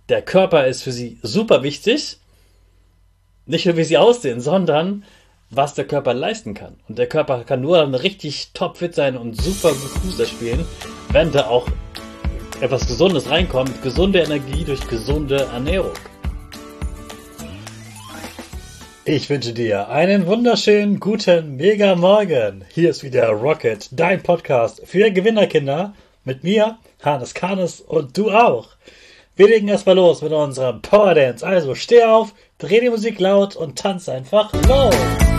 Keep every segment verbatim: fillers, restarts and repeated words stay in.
der Körper ist für sie super wichtig. Nicht nur wie sie aussehen, sondern was der Körper leisten kann. Und der Körper kann nur dann richtig topfit sein und super gut Fußball spielen, wenn da auch etwas Gesundes reinkommt. Gesunde Energie durch gesunde Ernährung. Ich wünsche dir einen wunderschönen guten Mega Morgen. Hier ist wieder Rocket, dein Podcast für Gewinnerkinder. Mit mir, Hannes Karnes, und du auch. Wir legen erstmal los mit unserem Power Dance. Also steh auf, dreh die Musik laut und tanz einfach los.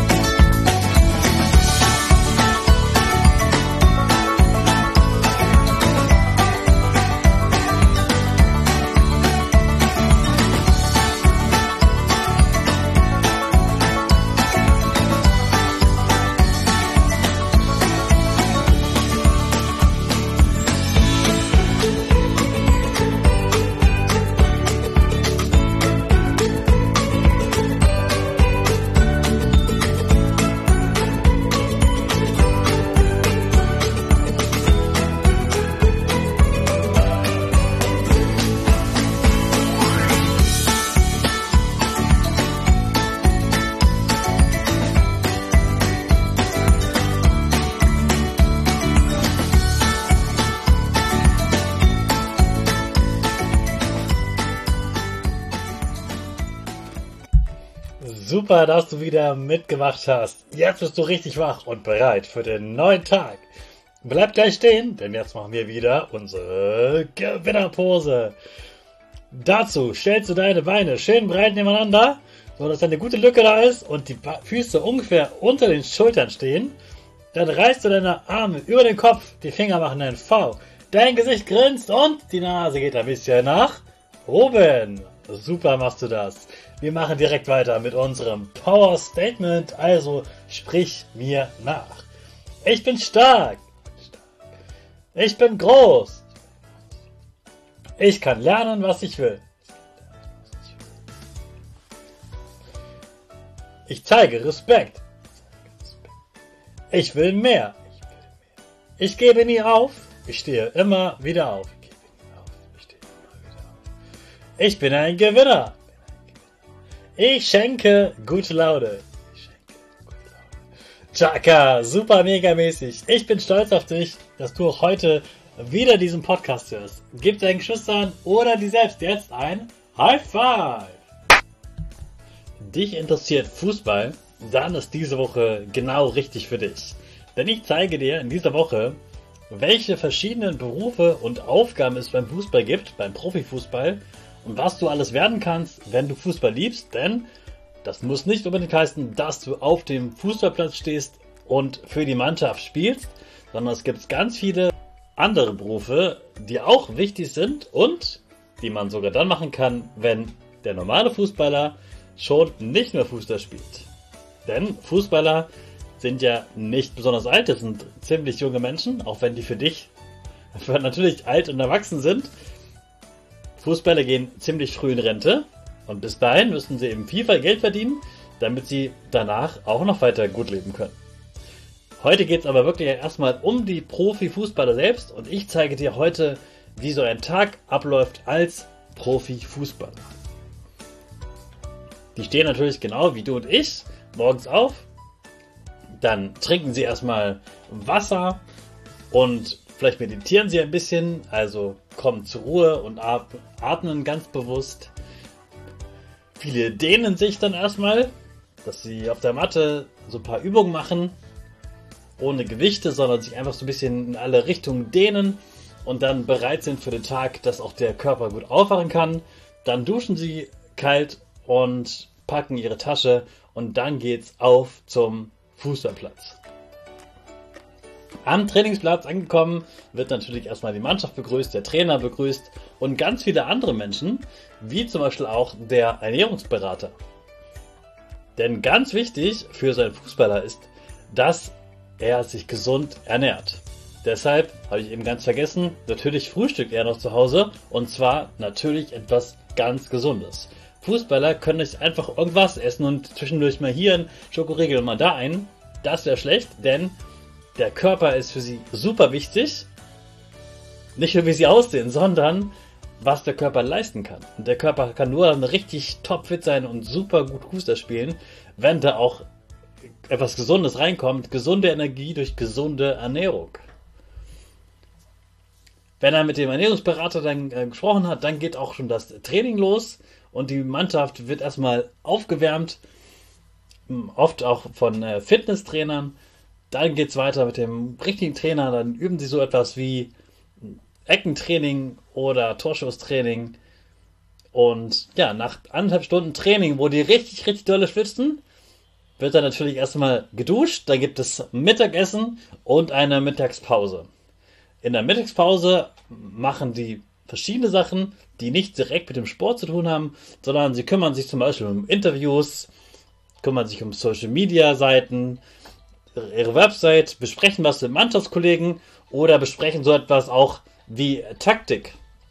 Super, dass du wieder mitgemacht hast. Jetzt bist du richtig wach und bereit für den neuen Tag. Bleib gleich stehen, denn jetzt machen wir wieder unsere Gewinnerpose. Dazu stellst du deine Beine schön breit nebeneinander, sodass eine gute Lücke da ist und die Füße ungefähr unter den Schultern stehen. Dann reißt du deine Arme über den Kopf, die Finger machen ein V. Dein Gesicht grinst und die Nase geht ein bisschen nach oben. Super machst du das. Wir machen direkt weiter mit unserem Power Statement, also sprich mir nach. Ich bin stark. Ich bin groß. Ich kann lernen, was ich will. Ich zeige Respekt. Ich will mehr. Ich gebe nie auf. Ich stehe immer wieder auf. Ich bin ein Gewinner. Ich schenke gute Laune. Chaka, super mega mäßig. Ich bin stolz auf dich, dass du auch heute wieder diesen Podcast hörst. Gib deinen Geschwistern oder dir selbst jetzt ein High Five. Dich interessiert Fußball? Dann ist diese Woche genau richtig für dich. Denn ich zeige dir in dieser Woche, welche verschiedenen Berufe und Aufgaben es beim Fußball gibt, beim Profifußball, und was du alles werden kannst, wenn du Fußball liebst, denn das muss nicht unbedingt heißen, dass du auf dem Fußballplatz stehst und für die Mannschaft spielst, sondern es gibt ganz viele andere Berufe, die auch wichtig sind und die man sogar dann machen kann, wenn der normale Fußballer schon nicht mehr Fußball spielt. Denn Fußballer sind ja nicht besonders alt, das sind ziemlich junge Menschen, auch wenn die für dich natürlich alt und erwachsen sind. Fußballer gehen ziemlich früh in Rente und bis dahin müssen sie eben viel Geld verdienen, damit sie danach auch noch weiter gut leben können. Heute geht es aber wirklich erstmal um die Profifußballer selbst und ich zeige dir heute, wie so ein Tag abläuft als Profifußballer. Die stehen natürlich genau wie du und ich morgens auf, dann trinken sie erstmal Wasser und vielleicht meditieren sie ein bisschen, also kommen zur Ruhe und atmen ganz bewusst. Viele dehnen sich dann erstmal, dass sie auf der Matte so ein paar Übungen machen, ohne Gewichte, sondern sich einfach so ein bisschen in alle Richtungen dehnen und dann bereit sind für den Tag, dass auch der Körper gut aufwachen kann. Dann duschen sie kalt und packen ihre Tasche und dann geht's auf zum Fußballplatz. Am Trainingsplatz angekommen wird natürlich erstmal die Mannschaft begrüßt, der Trainer begrüßt und ganz viele andere Menschen, wie zum Beispiel auch der Ernährungsberater. Denn ganz wichtig für seinen Fußballer ist, dass er sich gesund ernährt. Deshalb habe ich eben ganz vergessen, natürlich frühstückt er noch zu Hause und zwar natürlich etwas ganz Gesundes. Fußballer können nicht einfach irgendwas essen und zwischendurch mal hier ein Schokoriegel und mal da ein. Das wäre schlecht, denn der Körper ist für sie super wichtig. Nicht nur wie sie aussehen, sondern was der Körper leisten kann. Und der Körper kann nur dann richtig topfit sein und super gut Fußball spielen, wenn da auch etwas Gesundes reinkommt. Gesunde Energie durch gesunde Ernährung. Wenn er mit dem Ernährungsberater dann äh, gesprochen hat, dann geht auch schon das Training los und die Mannschaft wird erstmal aufgewärmt, oft auch von äh, Fitnesstrainern. Dann geht es weiter mit dem richtigen Trainer, dann üben sie so etwas wie Eckentraining oder Torschusstraining. Und ja, nach anderthalb Stunden Training, wo die richtig, richtig dolle schwitzen, wird dann natürlich erstmal geduscht. Dann gibt es Mittagessen und eine Mittagspause. In der Mittagspause machen die verschiedene Sachen, die nicht direkt mit dem Sport zu tun haben, sondern sie kümmern sich zum Beispiel um Interviews, kümmern sich um Social Media Seiten, ihre Website, besprechen was mit Mannschaftskollegen oder besprechen so etwas auch wie Taktik.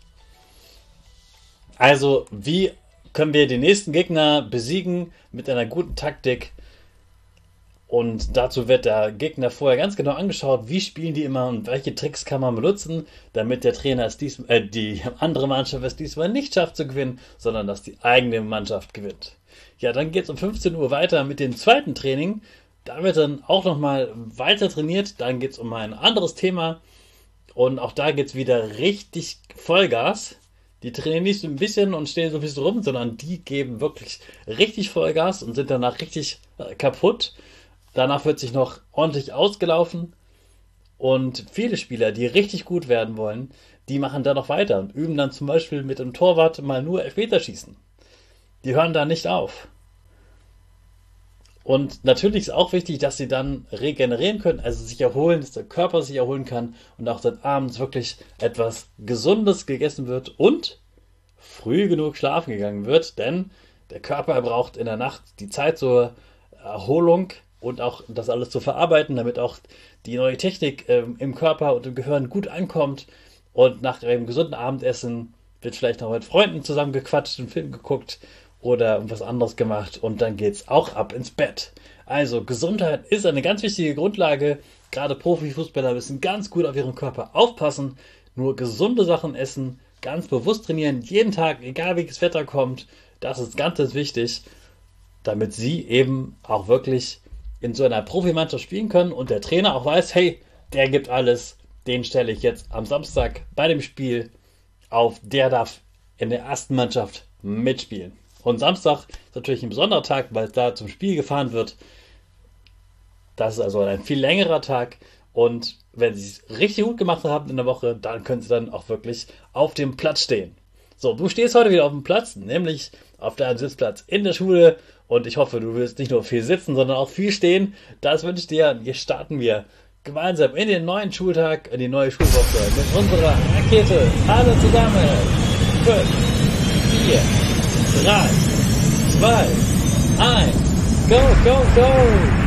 Also, wie können wir den nächsten Gegner besiegen mit einer guten Taktik? Und dazu wird der Gegner vorher ganz genau angeschaut, wie spielen die immer und welche Tricks kann man benutzen, damit der Trainer es diesmal, äh, die andere Mannschaft es diesmal nicht schafft zu gewinnen, sondern dass die eigene Mannschaft gewinnt. Ja, dann geht es um fünfzehn Uhr weiter mit dem zweiten Training. Da wird dann auch nochmal weiter trainiert. Dann geht es um ein anderes Thema. Und auch da geht es wieder richtig Vollgas. Die trainieren nicht so ein bisschen und stehen so ein bisschen rum, sondern die geben wirklich richtig Vollgas und sind danach richtig äh, kaputt. Danach wird sich noch ordentlich ausgelaufen. Und viele Spieler, die richtig gut werden wollen, die machen da noch weiter und üben dann zum Beispiel mit dem Torwart mal nur Elfmeterschießen. Die hören da nicht auf. Und natürlich ist auch wichtig, dass sie dann regenerieren können, also sich erholen, dass der Körper sich erholen kann und auch dann abends wirklich etwas Gesundes gegessen wird und früh genug schlafen gegangen wird, denn der Körper braucht in der Nacht die Zeit zur Erholung und auch das alles zu verarbeiten, damit auch die neue Technik äh, im Körper und im Gehirn gut ankommt. Und nach einem gesunden Abendessen wird vielleicht noch mit Freunden zusammen gequatscht, einen Film geguckt oder was anderes gemacht und dann geht's auch ab ins Bett. Also Gesundheit ist eine ganz wichtige Grundlage. Gerade Profifußballer müssen ganz gut auf ihren Körper aufpassen, nur gesunde Sachen essen, ganz bewusst trainieren, jeden Tag, egal welches Wetter kommt. Das ist ganz, ganz wichtig, damit sie eben auch wirklich in so einer Profimannschaft spielen können und der Trainer auch weiß, hey, der gibt alles, den stelle ich jetzt am Samstag bei dem Spiel auf, der darf in der ersten Mannschaft mitspielen. Und Samstag ist natürlich ein besonderer Tag, weil da zum Spiel gefahren wird. Das ist also ein viel längerer Tag. Und wenn sie es richtig gut gemacht haben in der Woche, dann können sie dann auch wirklich auf dem Platz stehen. So, du stehst heute wieder auf dem Platz, nämlich auf deinem Sitzplatz in der Schule. Und ich hoffe, du wirst nicht nur viel sitzen, sondern auch viel stehen. Das wünsche ich dir. Und jetzt starten wir gemeinsam in den neuen Schultag, in die neue Schulwoche mit unserer Rakete. Alle zusammen. Fünf, vier, drei, zwei, eins, go, go, go!